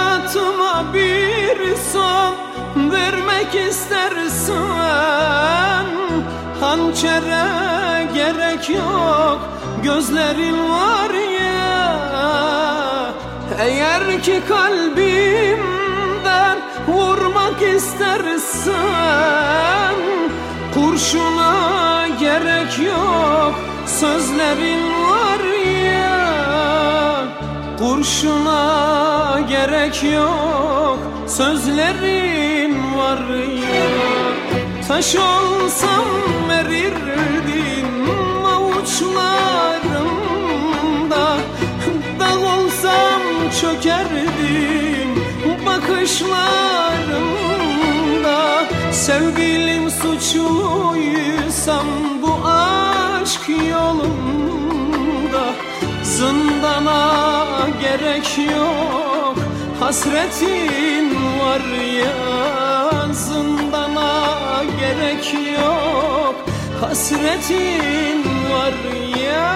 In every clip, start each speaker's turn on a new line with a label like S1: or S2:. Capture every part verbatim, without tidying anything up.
S1: hayatıma bir son vermek istersen, hançere gerek yok, gözlerin var ya. Eğer ki kalbimden vurmak istersen, kurşuna gerek yok, sözlerin var ya. Kurşuna gerek yok, sözlerin var ya. Taş olsam erirdim avuçlarımda, dağ olsam çökerdim bakışlarımda. Sevgilim suçluysam bu aşk yolunda, zindana gerek yok, hasretin var ya. Zindana gerek yok, hasretin var ya.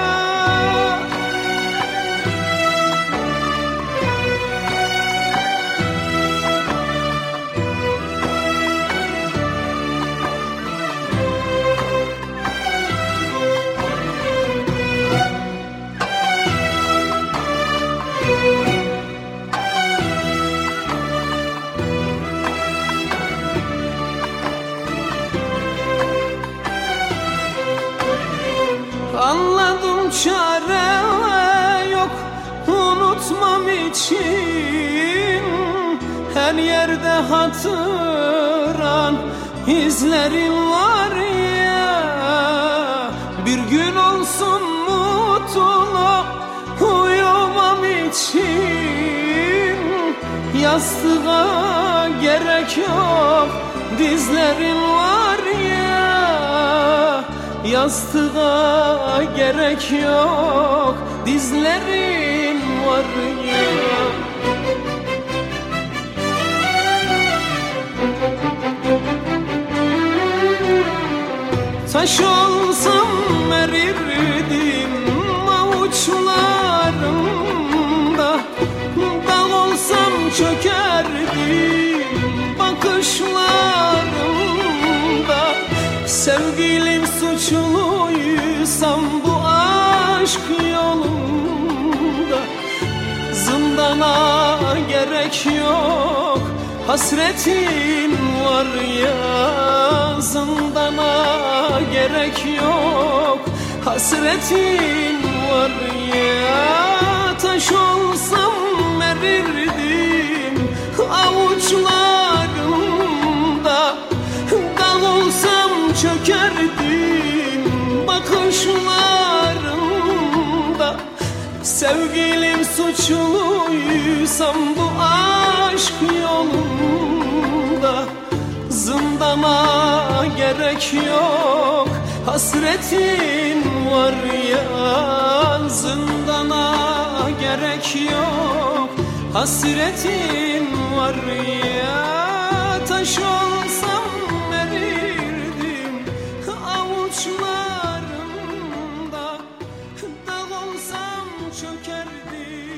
S1: Anladım çare yok unutmam için, her yerde hatıran izlerin var ya. Bir gün olsun mutlu uyumam için, yastığa gerek yok, dizlerin var ya. Yastığa gerek yok, dizlerin var ya. Taş olsam erirdim avuçlarımda, dağ olsam çökerdim bakışlarımda. Sevgilim suçluysam bu aşk yolunda, zindana gerek yok, hasretin var ya. Zindana gerek yok, hasretin var ya. Taş olsam erirdim avuçlarımda, dağ olsam çökerdim bakışlarımda. Sevgilim suçluysam bu aşk yolunda, zindana gerek yok, hasretin var ya. Zindana gerek yok, hasretin var ya. Taş olsam erirdim avuçlarımda, dağ olsam çökerdim